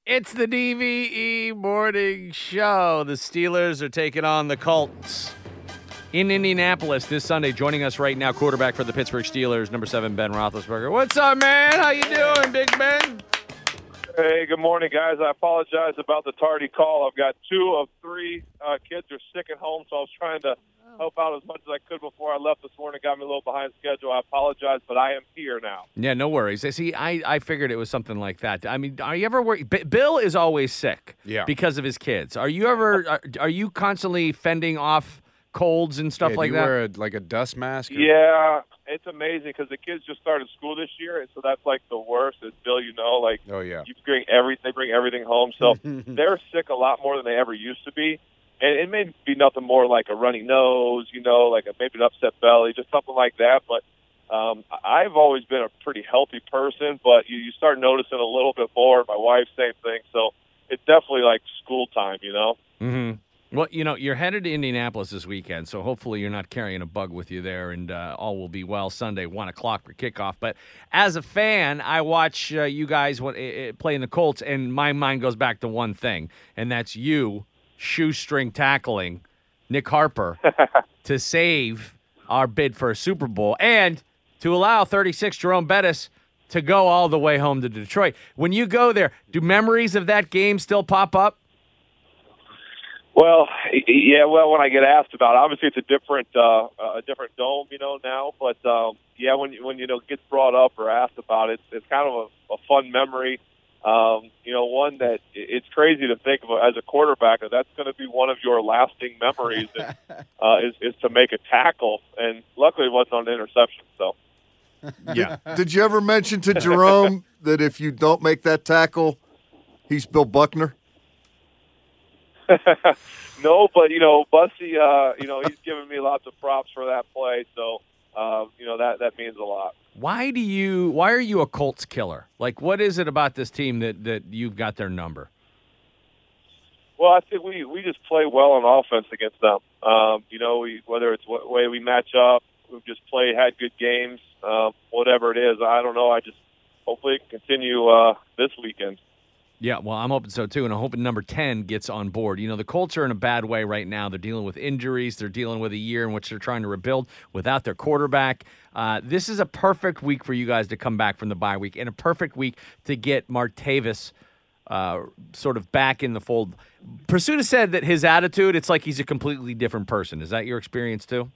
It's the DVE Morning Show. The Steelers are taking on the Colts in Indianapolis this Sunday. Joining us right now, quarterback for the Pittsburgh Steelers, number 7, Ben Roethlisberger. What's up, man? How you doing, Big Ben? Hey, good morning, guys. I apologize about the tardy call. I've got 2 of 3 kids are sick at home, so I was trying to help out as much as I could before I left this morning. Got me a little behind schedule. I apologize, but I am here now. Yeah, no worries. See, I figured it was something like that. I mean, are you ever worried? Bill is always sick because of his kids. Are you ever? Are you constantly fending off colds and stuff like that? Do you wear a dust mask? Yeah, it's amazing because the kids just started school this year, and so that's like the worst. As Bill, oh yeah, they bring everything home, so they're sick a lot more than they ever used to be. And it may be nothing more like a runny nose, like maybe an upset belly, just something like that. But I've always been a pretty healthy person, but you start noticing a little bit more. My wife, same thing. So it's definitely like school time, Mm-hmm. Well, you're headed to Indianapolis this weekend, so hopefully you're not carrying a bug with you there, and all will be well Sunday, 1 o'clock for kickoff. But as a fan, I watch you guys playing the Colts, and my mind goes back to one thing, and that's you shoestring tackling Nick Harper to save our bid for a Super Bowl and to allow 36 Jerome Bettis to go all the way home to Detroit. When you go there, do memories of that game still pop up? Well, yeah. Well, when I get asked about it, obviously it's a different dome, now. But yeah, when it gets brought up or asked about it, it's kind of a fun memory. One that it's crazy to think of as a quarterback that's going to be one of your lasting memories is to make a tackle, and luckily it wasn't on an interception. So, yeah. Did you ever mention to Jerome that if you don't make that tackle, he's Bill Buckner? No, but Bussy, he's given me lots of props for that play, so that means a lot. Why are you a Colts killer? Like, what is it about this team that you've got their number? Well, I think we just play well on offense against them. Whether it's what way we match up, we've just had good games, whatever it is. I don't know. I just hopefully it can continue this weekend. Yeah, well, I'm hoping so, too, and I'm hoping number 10 gets on board. The Colts are in a bad way right now. They're dealing with injuries. They're dealing with a year in which they're trying to rebuild without their quarterback. This is a perfect week for you guys to come back from the bye week and a perfect week to get Martavis sort of back in the fold. Pursuta said that his attitude, it's like he's a completely different person. Is that your experience, too?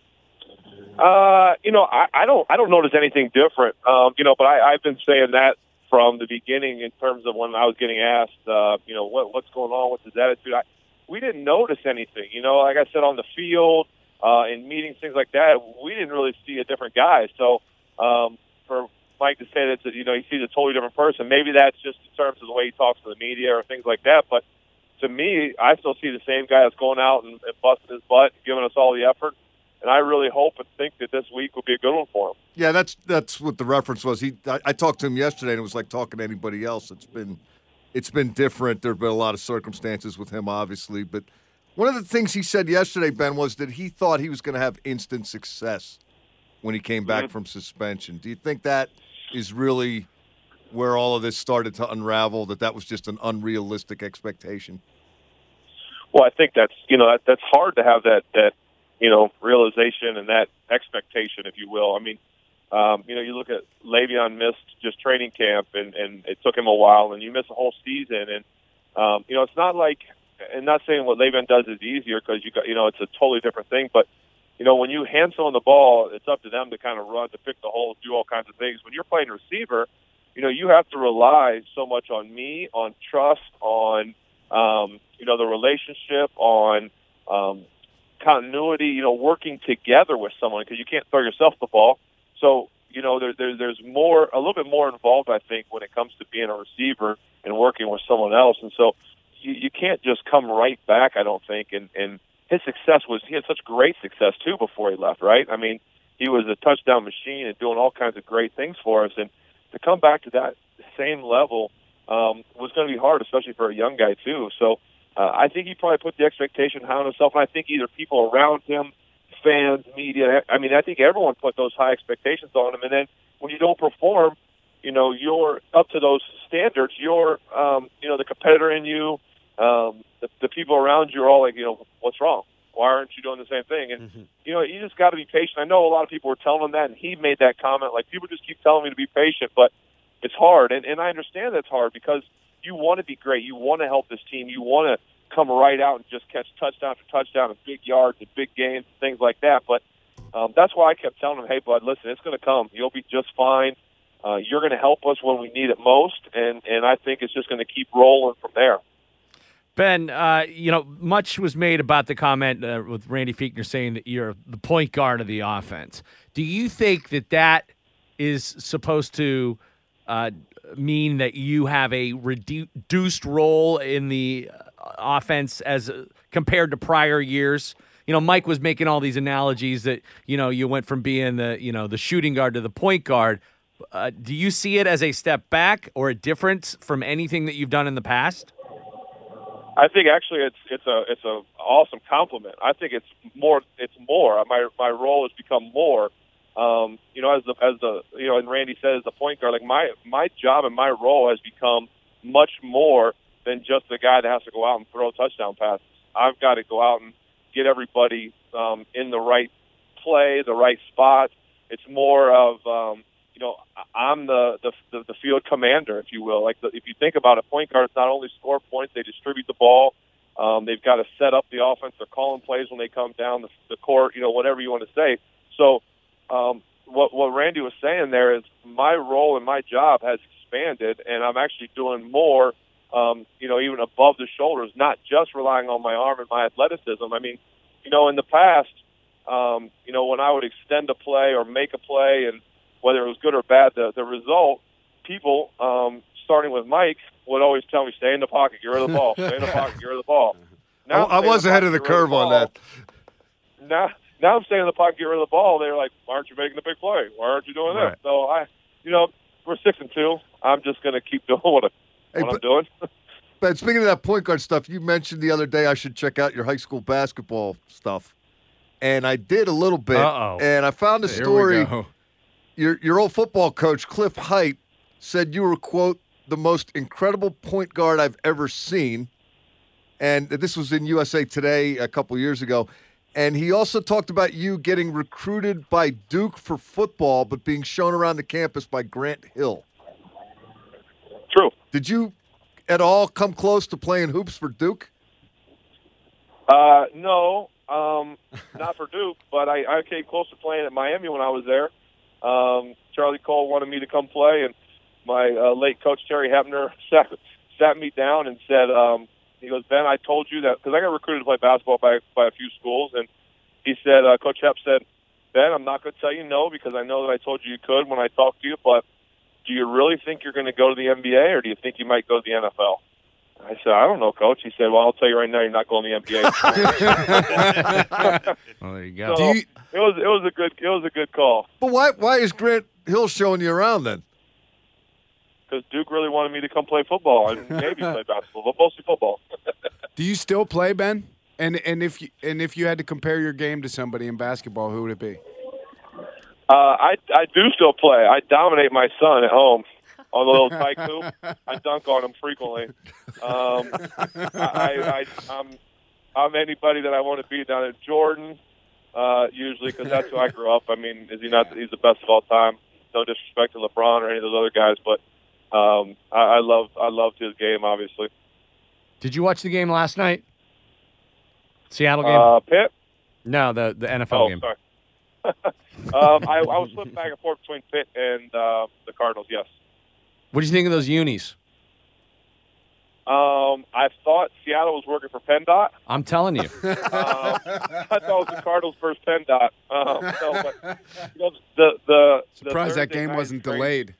I don't notice anything different, but I've been saying that from the beginning in terms of when I was getting asked, what's going on with his attitude. We didn't notice anything. Like I said, on the field, in meetings, things like that, we didn't really see a different guy. So for Mike to say that, he sees a totally different person, maybe that's just in terms of the way he talks to the media or things like that. But to me, I still see the same guy that's going out and busting his butt, giving us all the effort. And I really hope and think that this week will be a good one for him. Yeah, that's what the reference was. I talked to him yesterday, and it was like talking to anybody else. It's been different. There have been a lot of circumstances with him, obviously. But one of the things he said yesterday, Ben, was that he thought he was going to have instant success when he came back from suspension. Do you think that is really where all of this started to unravel, that was just an unrealistic expectation? Well, I think that's hard to have that realization and that expectation, if you will. I mean, you look at Le'Veon missed just training camp, and it took him a while, and you miss a whole season. And, it's not like, and not saying what Le'Veon does is easier because it's a totally different thing. But, when you hand someone the ball, it's up to them to kind of run, to pick the holes, do all kinds of things. When you're playing receiver, you have to rely so much on me, on trust, on, the relationship, on, continuity, working together with someone because you can't throw yourself the ball. So, there's more, a little bit more involved, I think, when it comes to being a receiver and working with someone else. And so you can't just come right back, I don't think. And his success he had such great success, too, before he left, right? I mean, he was a touchdown machine and doing all kinds of great things for us. And to come back to that same level was going to be hard, especially for a young guy, too. So, I think he probably put the expectation high on himself, and I think either people around him, fans, media, I think everyone put those high expectations on him, and then when you don't perform, you're up to those standards, you're, the competitor in you. The people around you are all like, what's wrong? Why aren't you doing the same thing? And, you just got to be patient. I know a lot of people were telling him that, and he made that comment. Like, people just keep telling me to be patient, but it's hard. And I understand that's hard because you want to be great. You want to help this team. You want to come right out and just catch touchdown after touchdown and big yards and big games and things like that. But that's why I kept telling him, hey, bud, listen, it's going to come. You'll be just fine. You're going to help us when we need it most, and I think it's just going to keep rolling from there. Ben, much was made about the comment with Randy Fichtner saying that you're the point guard of the offense. Do you think that is supposed to mean that you have a reduced role in the offense as compared to prior years? Mike was making all these analogies that, you went from being the shooting guard to the point guard. Do you see it as a step back or a difference from anything that you've done in the past? I think actually it's a awesome compliment. I think it's more. My role has become more. And Randy said as the point guard, like my job and my role has become much more than just the guy that has to go out and throw touchdown passes. I've got to go out and get everybody in the right play, the right spot. It's more of I'm the field commander, if you will. If you think about it, point guards not only score points, they distribute the ball. They've got to set up the offense. They're calling plays when they come down the court, whatever you want to say. So what Randy was saying there is my role and my job has expanded, and I'm actually doing more, even above the shoulders, not just relying on my arm and my athleticism. I mean, in the past, when I would extend a play or make a play, and whether it was good or bad, the result, people, starting with Mike, would always tell me, stay in the pocket, get rid of the ball, stay in the pocket, get rid of the ball. Now I was ahead of the curve on that. Now I'm staying in the pocket, get rid of the ball. They're like, why aren't you making the big play? Why aren't you doing right. this? So we're 6-2. I'm just going to keep doing what I'm doing. But speaking of that point guard stuff, you mentioned the other day I should check out your high school basketball stuff. And I did a little bit. Uh-oh. And I found a Here story. we go. Your old football coach, Cliff Height, said you were, quote, the most incredible point guard I've ever seen. And this was in USA Today a couple years ago. And he also talked about you getting recruited by Duke for football, but being shown around the campus by Grant Hill. True. Did you at all come close to playing hoops for Duke? No, not for Duke, but I came close to playing at Miami when I was there. Charlie Cole wanted me to come play, and my late coach, Terry Hepner, sat me down and said, he goes, Ben, I told you that, because I got recruited to play basketball by a few schools, and he said, Coach Hep said, Ben, I'm not going to tell you no because I know that I told you could when I talked to you, but do you really think you're going to go to the NBA, or do you think you might go to the NFL? I said, I don't know, Coach. He said, well, I'll tell you right now, you're not going to the NBA. Well, there you go. So it was a good call. But why is Grant Hill showing you around then? Because Duke really wanted me to come play football and maybe play basketball, but mostly football. Do you still play, Ben? And if you had to compare your game to somebody in basketball, who would it be? I do still play. I dominate my son at home on the little tyke hoop. I dunk on him frequently. I'm anybody that I want to be down at Jordan, usually, because that's who I grew up. I mean, is he not? He's the best of all time. No disrespect to LeBron or any of those other guys, but I loved his game, obviously. Did you watch the game last night? Seattle game? Pitt? No, the NFL game. Sorry. I was flipping back and forth between Pitt and the Cardinals, yes. What do you think of those unis? I thought Seattle was working for PennDOT. I'm telling you. I thought it was the Cardinals versus PennDOT. Surprised that game wasn't delayed.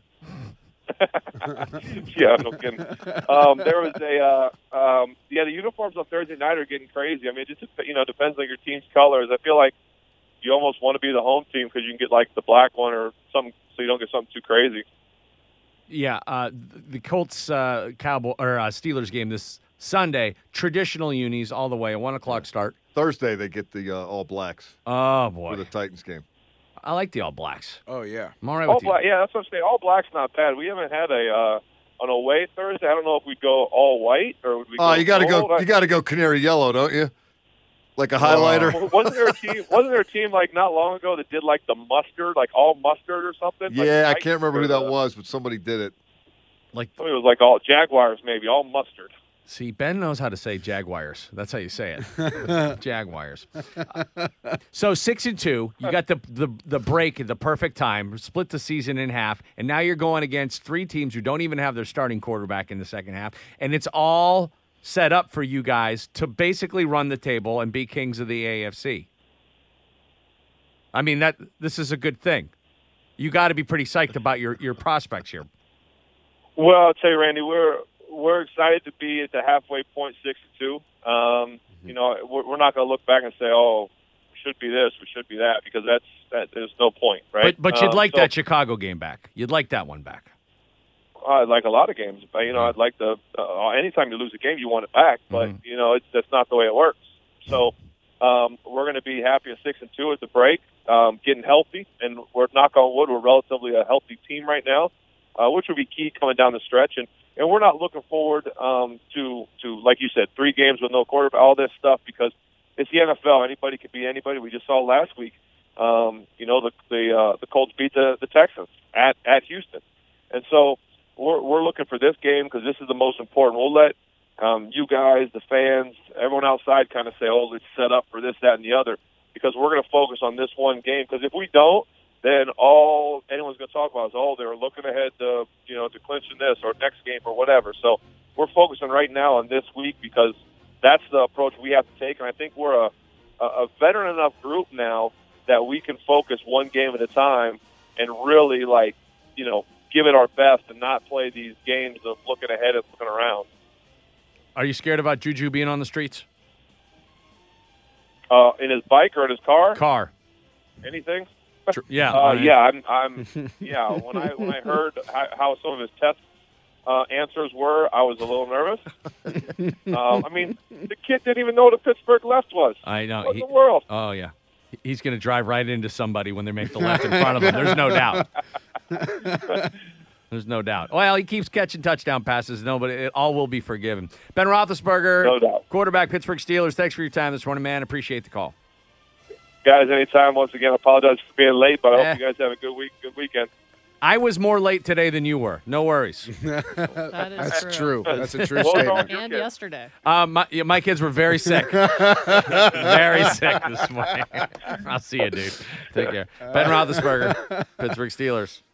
Yeah, no kidding. There was the uniforms on Thursday night are getting crazy. I mean, it just depends on your team's colors. I feel like you almost want to be the home team because you can get like the black one or something, so you don't get something too crazy. Yeah, the Colts Steelers game this Sunday, traditional unis all the way, a 1 o'clock start. Thursday they get the All Blacks. Oh boy, for the Titans game. I like the All Blacks. Oh yeah, I'm all right with you. Yeah, that's what I'm saying. All Black's not bad. We haven't had a on away Thursday, I don't know if we'd go all white or would we go You got to gold. go. You got to go canary yellow, don't you? Like a highlighter. Wasn't there a team? Wasn't there a team like not long ago that did like the mustard, like all mustard or something? Yeah, like I can't remember who that was, but somebody did it. Somebody was like all Jaguars, maybe all mustard. See, Ben knows how to say Jaguars. That's how you say it. Jaguars. So 6-2, you got the break at the perfect time, split the season in half, and now you're going against three teams who don't even have their starting quarterback in the second half, and it's all set up for you guys to basically run the table and be kings of the AFC. I mean, this is a good thing. You got to be pretty psyched about your prospects here. Well, I'll tell you, Randy, we're excited to be at the halfway point, 6-2. You know, we're not going to look back and say, "Oh, we should be this, we should be that," because that there's no point, right? But you'd like that Chicago game back. You'd like that one back. I'd like a lot of games, but I'd like to. Anytime you lose a game, you want it back, but that's not the way it works. So we're going to be happy at 6-2 at the break, getting healthy, and we're knock on wood, we're relatively a healthy team right now, which will be key coming down the stretch. And we're not looking forward to like you said, 3 games with no quarterback, all this stuff, because it's the NFL. Anybody could be anybody. We just saw last week. The Colts beat the Texans at Houston, and so. We're looking for this game because this is the most important. We'll let you guys, the fans, everyone outside kind of say, "Oh, it's set up for this, that, and the other," because we're going to focus on this one game. Because if we don't, then all anyone's going to talk about is, "Oh, they're looking ahead to to clinching this or next game or whatever." So we're focusing right now on this week because that's the approach we have to take. And I think we're a veteran enough group now that we can focus one game at a time and really give it our best and not play these games of looking ahead and looking around. Are you scared about Juju being on the streets? In his bike or in his car? Car. Anything? Yeah. Yeah. I'm. Yeah. When I heard how some of his test answers were, I was a little nervous. I mean, the kid didn't even know what a Pittsburgh left was. I know. What in the world? Oh yeah. He's going to drive right into somebody when they make the left in front of him. There's no doubt. There's no doubt. Well, he keeps catching touchdown passes. No, but it all will be forgiven. Ben Roethlisberger, no doubt. Quarterback, Pittsburgh Steelers. Thanks for your time this morning, man. Appreciate the call. Guys, anytime. Once again, I apologize for being late, but I hope you guys have a good weekend. I was more late today than you were. No worries. That's true. That's a true Well, statement. no, And yesterday. My kids were very sick. Very sick this morning. I'll see you, dude. Take care. Ben Roethlisberger, Pittsburgh Steelers.